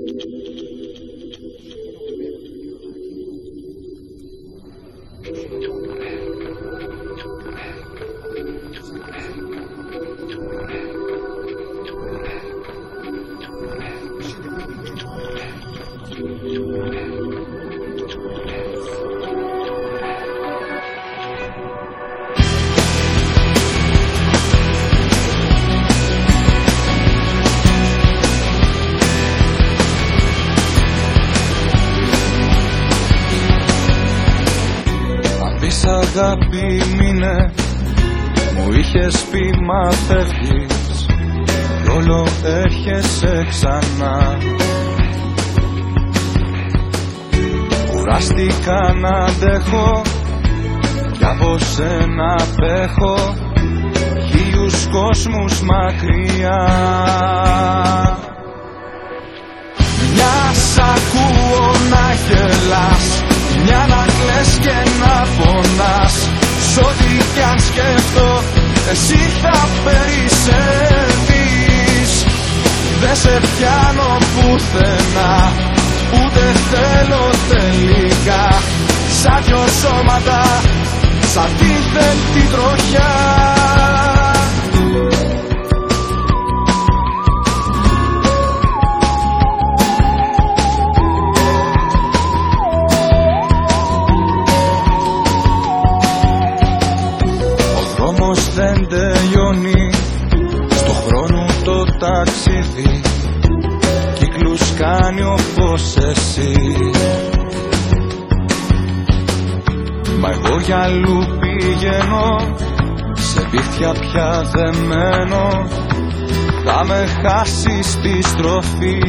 Αγάπη μήνε μου είχες πει μα φεύγεις κι όλο έρχεσαι ξανά. Κουράστηκα να αντέχω κι από σένα απέχω χίλιους κόσμους μακριά. Μια σ' ακούω να γελάς, μια να κλαις και να πονάς. Σ' ό,τι κι αν σκεφτώ εσύ θα περισσεύεις. Δε σε πιάνω πουθενά, ούτε θέλω τελικά. Σαν δυο σώματα, σαν αντίθετη τροχιά. Δεν τελειώνει στο χρόνο το ταξίδι, κύκλους κάνει όπως εσύ. Μα εγώ για αλλού πηγαίνω, σε πίθια πια δεμένο, θα με χάσει στη στροφή.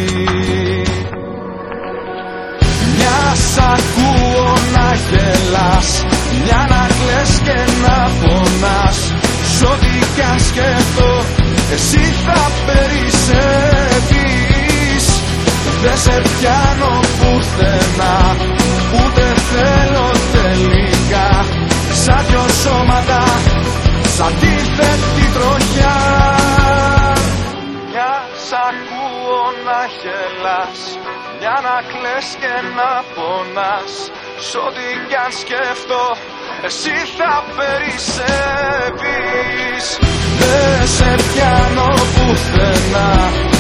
Μια σ' ακούω να γελάς, μια να κλαις και να πονάς. Σ' ό,τι κι αν σκεφτώ εσύ θα περισσεύεις. Δεν σε πιάνω πουθενά, ούτε θέλω τελικά. Σαν δυο σώματα, σαν αντίθετη τροχιά. Μια σ' ακούω να γελάς, μια να κλαις και να πονάς. Σ' ό,τι κι αν σκεφτώ εσύ θα περισσεύεις. Δεν σε πιάνω πουθενά,